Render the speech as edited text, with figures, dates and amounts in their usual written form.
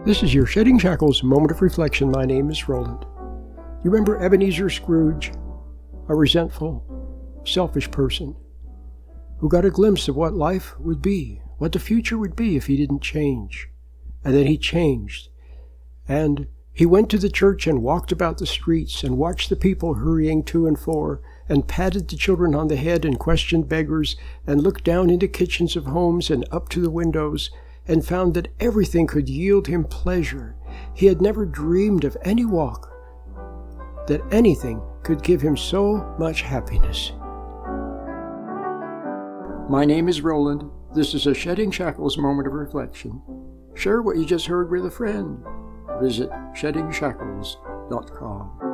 This is your Shedding Shackles moment of reflection. My name is Roland. You remember Ebenezer Scrooge, a resentful, selfish person who got a glimpse of what life would be, what the future would be if he didn't change. And then he changed. And he went to the church and walked about the streets and watched the people hurrying to and fro, and patted the children on the head and questioned beggars, and looked down into kitchens of homes and up to the windows, and found that everything could yield him pleasure. He had never dreamed of any walk, that anything could give him so much happiness. My name is Roland. This is a Shedding Shackles moment of reflection. Share what you just heard with a friend. Visit sheddingshackles.com.